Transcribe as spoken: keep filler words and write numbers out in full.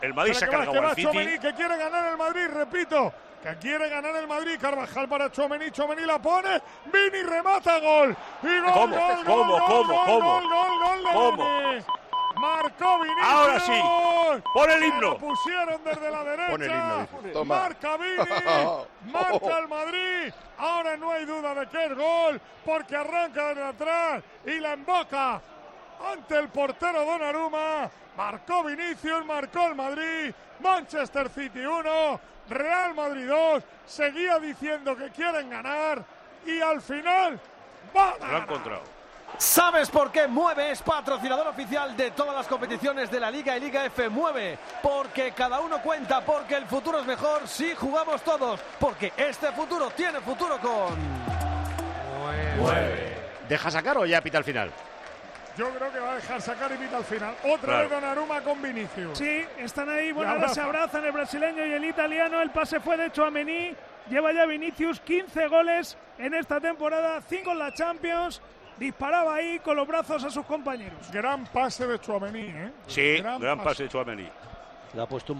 El Madrid se ha cargado al City. Tchouaméni, que quiere ganar el Madrid, repito. Que quiere ganar el Madrid. Carvajal para Tchouaméni. Tchouaméni la pone. Vini remata, gol. Y gol, ¿Cómo? gol, ¿Cómo? gol, ¿Cómo? gol, ¿Cómo? Gol, gol, gol, gol, ¿Cómo? Vini. Marcó Vinicius. Ahora sí. Pon el himno. Lo pusieron desde la derecha. Pon el himno. Toma. Marca Vini. Marca el Madrid. Ahora no hay duda de que es gol. Porque arranca desde atrás y la emboca ante el portero Donnarumma. Marcó Vinicius, marcó el Madrid. Manchester City uno, Real Madrid dos. Seguía diciendo que quieren ganar y al final van a Lo han ganar. encontrado. ¿Sabes por qué Mueve es patrocinador oficial de todas las competiciones de la Liga y Liga F? Mueve, porque cada uno cuenta, porque el futuro es mejor si jugamos todos, porque este futuro tiene futuro con... Mueve. ¿Deja sacar o ya pita al final? Yo creo que va a dejar sacar y pita al final. Otra Claro. vez Donnarumma con Vinicius. Sí, están ahí. Bueno, Y ahora abraza. se abrazan el brasileño y el italiano. El pase fue de Tchouaméni. Lleva ya Vinicius quince goles en esta temporada, cinco en la Champions. Disparaba ahí con los brazos a sus compañeros. Gran pase de Tchouaméni, ¿eh? Sí, gran, pase de Tchouaméni. Le ha puesto un